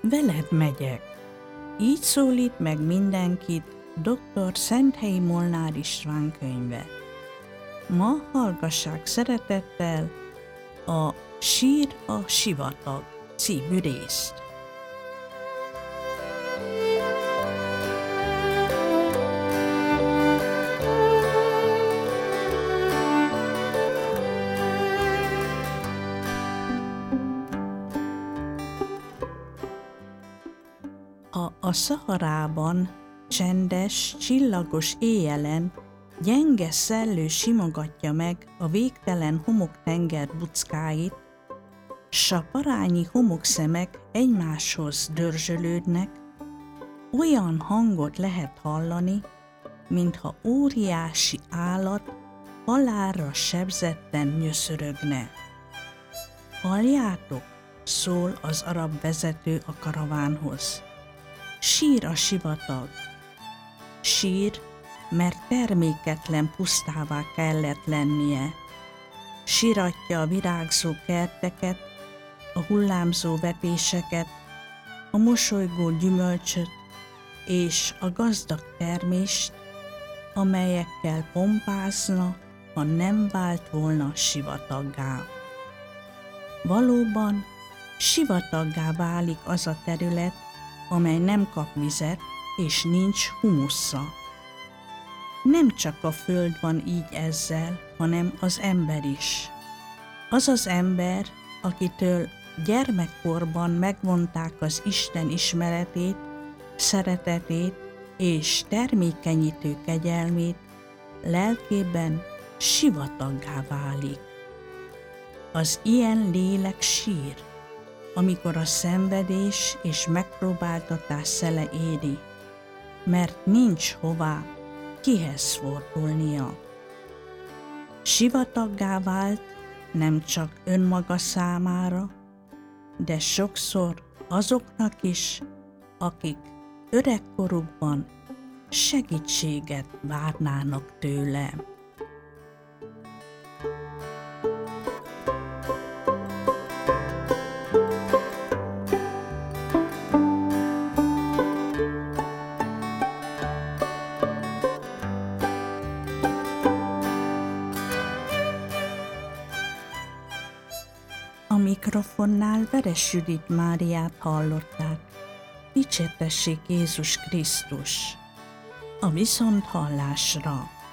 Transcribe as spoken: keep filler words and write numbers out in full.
Veled megyek. Így szólít meg mindenkit doktor Szenthelyi Molnár István könyve. Ma hallgassák szeretettel a Sír a sivatag című részt. Ha a Szaharában csendes, csillagos éjjelen gyenge szellő simogatja meg a végtelen homoktenger buckáit, s a parányi homokszemek egymáshoz dörzsölődnek, olyan hangot lehet hallani, mintha óriási állat halálra sebzetten nyöszörögne. Halljátok? Szól az arab vezető a karavánhoz. Sír a sivatag. Sír, mert terméketlen pusztává kellett lennie. Síratja a virágzó kerteket, a hullámzó vetéseket, a mosolygó gyümölcsöt és a gazdag termést, amelyekkel pompázna, ha nem vált volna sivataggá. Valóban sivataggá válik az a terület, amely nem kap vizet és nincs humusza. Nem csak a föld van így ezzel, hanem az ember is. Az az ember, akitől gyermekkorban megvonták az Isten ismeretét, szeretetét és termékenyítő kegyelmét, lelkében sivataggá válik. Az ilyen lélek sír, amikor a szenvedés és megpróbáltatás szele éri, mert nincs hová, kihez fordulnia. Sivataggá vált nem csak önmaga számára, de sokszor azoknak is, akik öregkorukban segítséget várnának tőle. A mikrofonnál Veres Judit Máriát hallották. Dicsértessék Jézus Krisztus! A viszonthallásra!